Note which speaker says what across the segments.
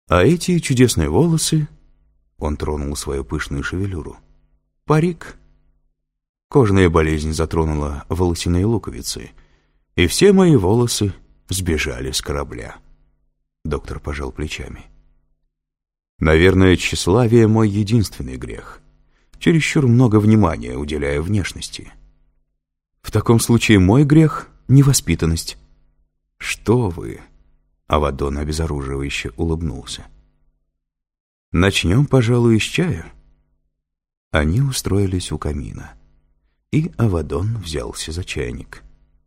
Speaker 1: А эти чудесные волосы, он тронул свою пышную шевелюру, парик. Кожная болезнь затронула волосяные луковицы, и все мои волосы сбежали с корабля. Доктор пожал плечами. Наверное, тщеславие — мой единственный грех. Чересчур много внимания уделяю внешности. В таком случае мой грех — невоспитанность. Что вы? Авадон обезоруживающе улыбнулся. Начнем, пожалуй, с чая. Они устроились у камина, и Авадон взялся за чайник.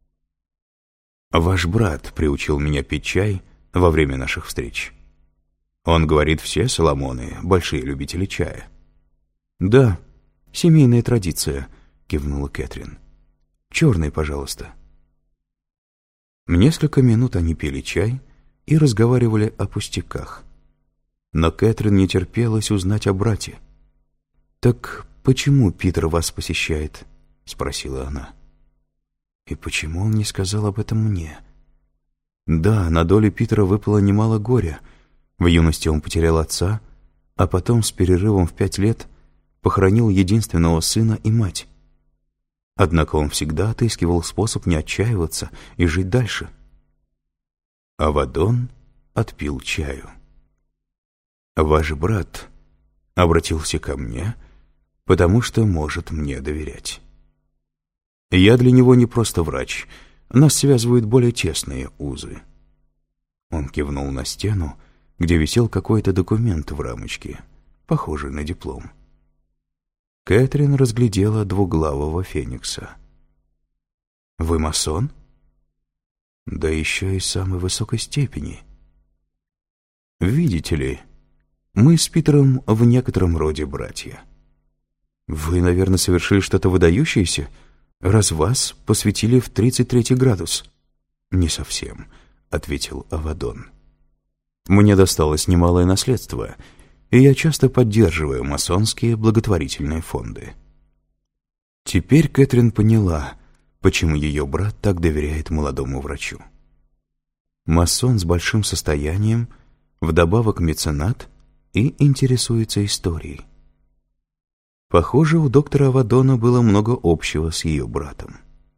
Speaker 1: Ваш брат приучил меня пить чай во время наших встреч. Он говорит, все Соломоны — большие любители чая. Да, семейная традиция, кивнула Кэтрин. Черный, пожалуйста. Несколько минут они пили чай и разговаривали о пустяках. Но Кэтрин не терпелось узнать о брате. «Так почему Питер вас посещает?» — спросила она. «И почему он не сказал об этом мне?» Да, на долю Питера выпало немало горя. В юности он потерял отца, а потом с перерывом в 5 лет похоронил единственного сына и мать. Однако он всегда отыскивал способ не отчаиваться и жить дальше. Авадон отпил чаю. «Ваш брат обратился ко мне, потому что может мне доверять. Я для него не просто врач, нас связывают более тесные узы». Он кивнул на стену, где висел какой-то документ в рамочке, похожий на диплом. Кэтрин разглядела двуглавого феникса. «Вы масон?» «Да еще и самой высокой степени. Видите ли, мы с Питером в некотором роде братья. Вы, наверное, совершили что-то выдающееся, раз вас посвятили в 33-й градус». «Не совсем», — ответил Авадон. «Мне досталось немалое наследство, и я часто поддерживаю масонские благотворительные фонды». Теперь Кэтрин поняла, почему ее брат так доверяет молодому врачу. Масон с большим состоянием, вдобавок меценат и интересуется историей. Похоже, у доктора Авадона было много общего с ее братом.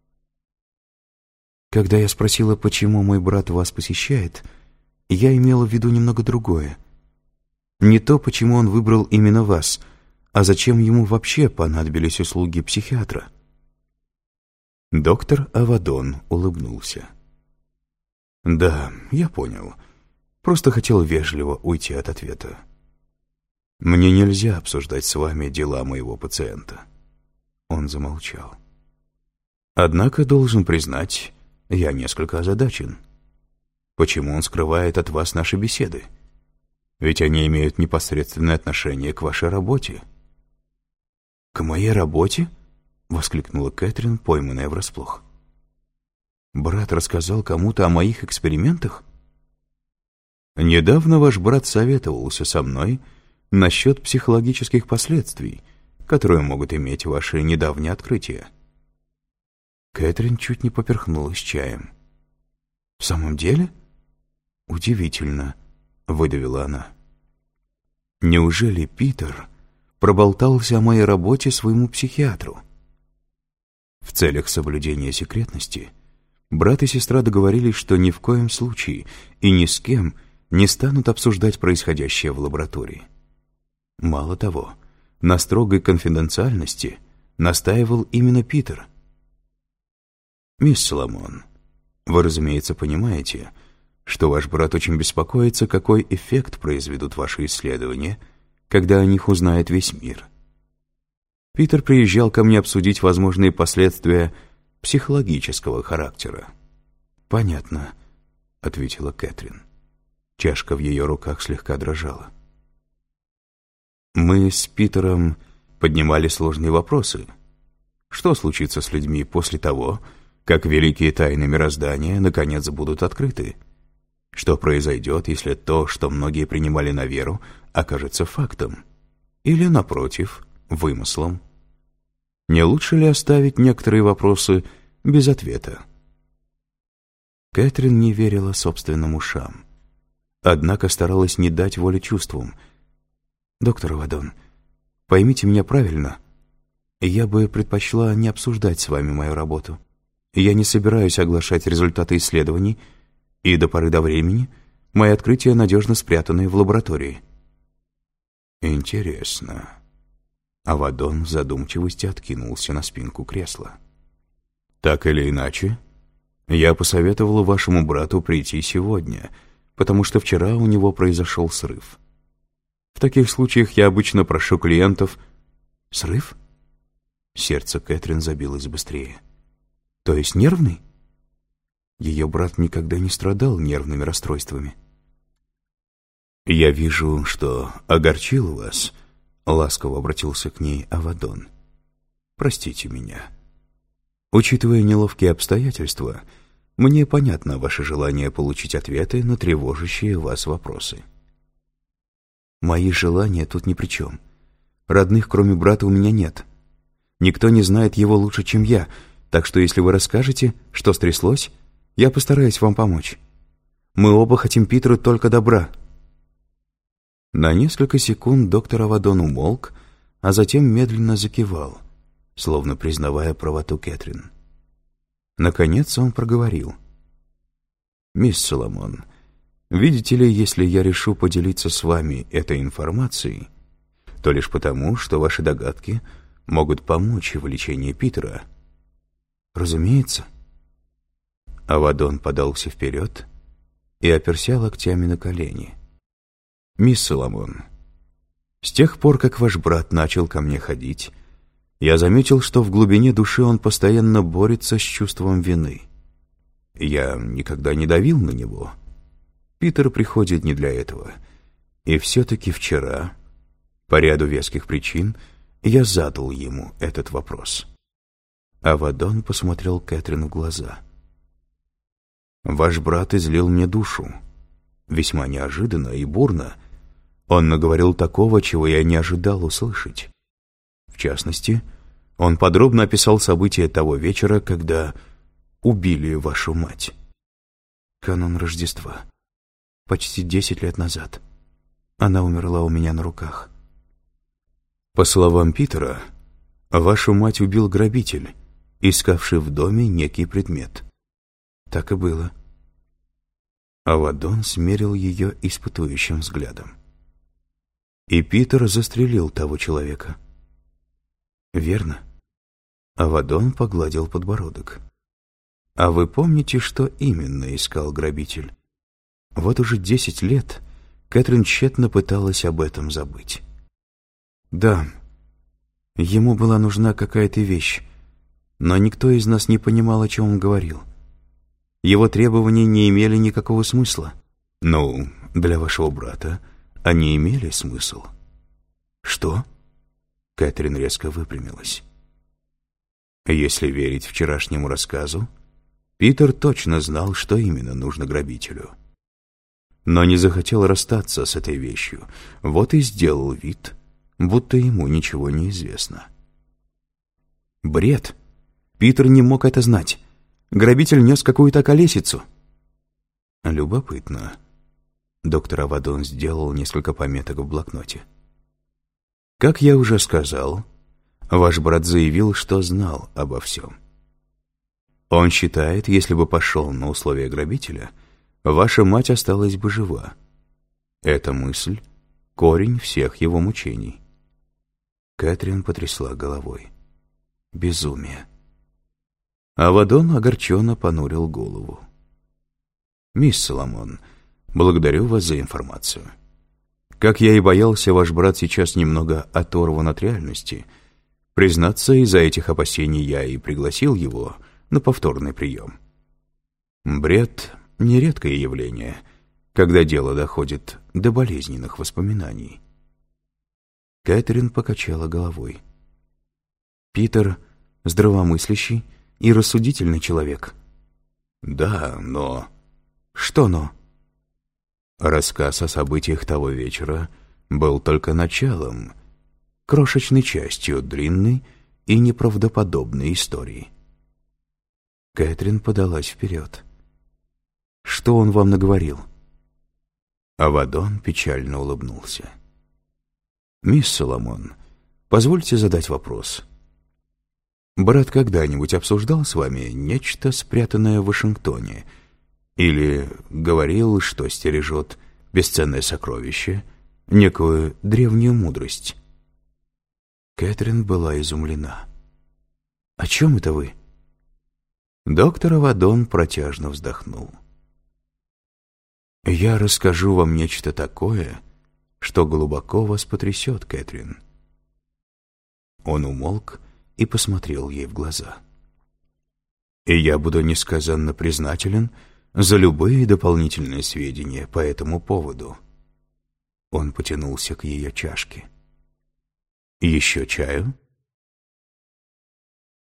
Speaker 1: Когда я спросила, почему мой брат вас посещает, я имела в виду немного другое. Не то, почему он выбрал именно вас, а зачем ему вообще понадобились услуги психиатра. Доктор Авадон улыбнулся. «Да, я понял. Просто хотел вежливо уйти от ответа. Мне нельзя обсуждать с вами дела моего пациента». Он замолчал. «Однако, должен признать, я несколько озадачен. Почему он скрывает от вас наши беседы? Ведь они имеют непосредственное отношение к вашей работе». «К моей работе?» — воскликнула Кэтрин, пойманная врасплох. «Брат рассказал кому-то о моих экспериментах?» «Недавно ваш брат советовался со мной насчет психологических последствий, которые могут иметь ваши недавние открытия». Кэтрин чуть не поперхнулась чаем. «В самом деле? Удивительно», — выдавила она. «Неужели Питер проболтался о моей работе своему психиатру?» В целях соблюдения секретности брат и сестра договорились, что ни в коем случае и ни с кем не станут обсуждать происходящее в лаборатории. Мало того, на строгой конфиденциальности настаивал именно Питер. «Мисс Соломон, вы, разумеется, понимаете, что ваш брат очень беспокоится, какой эффект произведут ваши исследования, когда о них узнает весь мир. Питер приезжал ко мне обсудить возможные последствия психологического характера». «Понятно», — ответила Кэтрин. Чашка в ее руках слегка дрожала. «Мы с Питером поднимали сложные вопросы. Что случится с людьми после того, как великие тайны мироздания наконец будут открыты? Что произойдет, если то, что многие принимали на веру, окажется фактом? Или, напротив, вымыслом? Не лучше ли оставить некоторые вопросы без ответа?» Кэтрин не верила собственным ушам. однако старалась не дать воли чувствам. «Доктор Авадон, поймите меня правильно. Я бы предпочла не обсуждать с вами мою работу. Я не собираюсь оглашать результаты исследований, и до поры до времени мои открытия надежно спрятаны в лаборатории». «Интересно». Авадон в задумчивости откинулся на спинку кресла. «Так или иначе, я посоветовал вашему брату прийти сегодня, потому что вчера у него произошел срыв. В таких случаях я обычно прошу клиентов...» «Срыв?» Сердце Кэтрин забилось быстрее. «То есть нервный?» Ее брат никогда не страдал нервными расстройствами. «Я вижу, что огорчил вас», — ласково обратился к ней Авадон. «Простите меня. Учитывая неловкие обстоятельства, мне понятно ваше желание получить ответы на тревожащие вас вопросы». «Мои желания тут ни при чем. Родных, кроме брата, у меня нет. Никто не знает его лучше, чем я, так что если вы расскажете, что стряслось, я постараюсь вам помочь. Мы оба хотим Питеру только добра». На несколько секунд доктор Авадон умолк, а затем медленно закивал, словно признавая правоту Кэтрин. Наконец он проговорил. «Мисс Соломон, видите ли, если я решу поделиться с вами этой информацией, то лишь потому, что ваши догадки могут помочь в лечении Питера». «Разумеется». Авадон подался вперед и оперся локтями на колени. «Мисс Соломон, с тех пор, как ваш брат начал ко мне ходить, я заметил, что в глубине души он постоянно борется с чувством вины. Я никогда не давил на него. Питер приходит не для этого. И все-таки вчера, по ряду веских причин, я задал ему этот вопрос». Авадон посмотрел Кэтрин в глаза. «Ваш брат излил мне душу. Весьма неожиданно и бурно. Он наговорил такого, чего я не ожидал услышать. В частности, он подробно описал события того вечера, когда убили вашу мать. Канун Рождества. Почти 10 лет назад. Она умерла у меня на руках. По словам Питера, вашу мать убил грабитель, искавший в доме некий предмет. Так и было». Авадон смерил ее испытующим взглядом. «И Питер застрелил того человека». «Верно». Авадон погладил подбородок. «А вы помните, что именно искал грабитель?» Вот уже 10 лет Кэтрин тщетно пыталась об этом забыть. «Да, ему была нужна какая-то вещь, но никто из нас не понимал, о чем он говорил. Его требования не имели никакого смысла». «Ну, для вашего брата они имели смысл». «Что?» Кэтрин резко выпрямилась. Если верить вчерашнему рассказу, Питер точно знал, что именно нужно грабителю. Но не захотел расстаться с этой вещью, вот и сделал вид, будто ему ничего не известно. «Бред! Питер не мог это знать. Грабитель нес какую-то колесицу». «Любопытно». Доктор Авадон сделал несколько пометок в блокноте. «Как я уже сказал, ваш брат заявил, что знал обо всем. Он считает, если бы пошел на условия грабителя, ваша мать осталась бы жива. Эта мысль — корень всех его мучений». Кэтрин потрясла головой. «Безумие». Авадон огорченно понурил голову. «Мисс Соломон, благодарю вас за информацию. Как я и боялся, ваш брат сейчас немного оторван от реальности. Признаться, из-за этих опасений я и пригласил его на повторный прием. Бред — нередкое явление, когда дело доходит до болезненных воспоминаний». Кэтрин покачала головой. «Питер здравомыслящий и рассудительный человек». «Да, но...» «Что но?» «Рассказ о событиях того вечера был только началом, крошечной частью длинной и неправдоподобной истории». Кэтрин подалась вперед. «Что он вам наговорил?» Авадон печально улыбнулся. «Мисс Соломон, позвольте задать вопрос. Брат когда-нибудь обсуждал с вами нечто, спрятанное в Вашингтоне, или говорил, что стережет бесценное сокровище, некую древнюю мудрость?» Кэтрин была изумлена. «О чем это вы?» Доктор Авадон протяжно вздохнул. «Я расскажу вам нечто такое, что глубоко вас потрясет, Кэтрин». Он умолк и посмотрел ей в глаза. «И я буду несказанно признателен за любые дополнительные сведения по этому поводу». Он потянулся к ее чашке. «Еще чаю?»